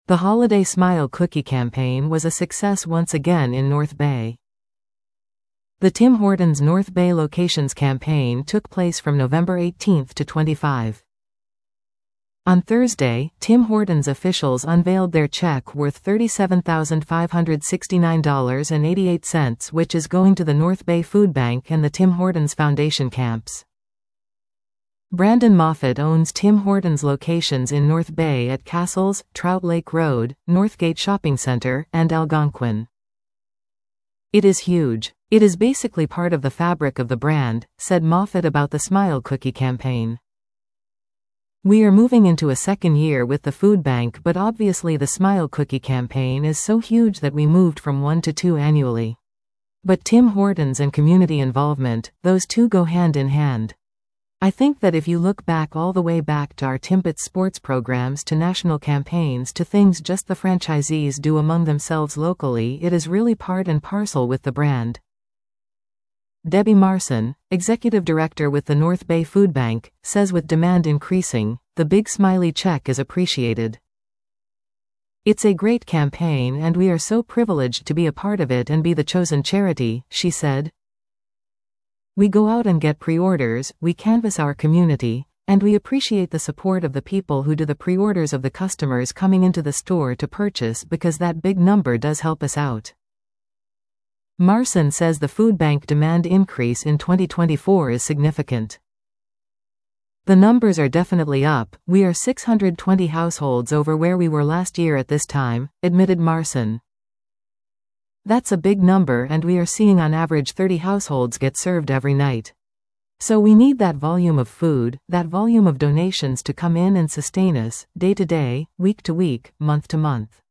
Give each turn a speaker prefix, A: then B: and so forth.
A: The Holiday Smile Cookie campaign was a success once again in North Bay. The Tim Hortons North Bay Locations campaign took place from November 18 to 25. On Thursday, Tim Hortons officials unveiled their check worth $37,569.88, which is going to the North Bay Food Bank and the Tim Hortons Foundation camps. Brandon Moffat owns Tim Hortons locations in North Bay at Castles, Trout Lake Road, Northgate Shopping Center, and Algonquin. "It is huge. It is basically part of the fabric of the brand," said Moffat about the Smile Cookie campaign. "We are moving into a second year with the food bank, but obviously the Smile Cookie campaign is so huge that we moved from 1 to 2 annually. But Tim Hortons and community involvement, those two go hand in hand. I think that if you look back all the way back to our Timbits sports programs to national campaigns to things just the franchisees do among themselves locally, it is really part and parcel with the brand." Debbie Marson, executive director with the North Bay Food Bank, says with demand increasing, the big smiley check is appreciated. "It's a great campaign and we are so privileged to be a part of it and be the chosen charity," she said. "We go out and get pre-orders, we canvass our community, and we appreciate the support of the people who do the pre-orders of the customers coming into the store to purchase, because that big number does help us out." Marson says the food bank demand increase in 2024 is significant. "The numbers are definitely up. We are 620 households over where we were last year at this time," admitted Marson. "That's a big number and we are seeing on average 30 households get served every night. So we need that volume of food, that volume of donations to come in and sustain us, day to day, week to week, month to month."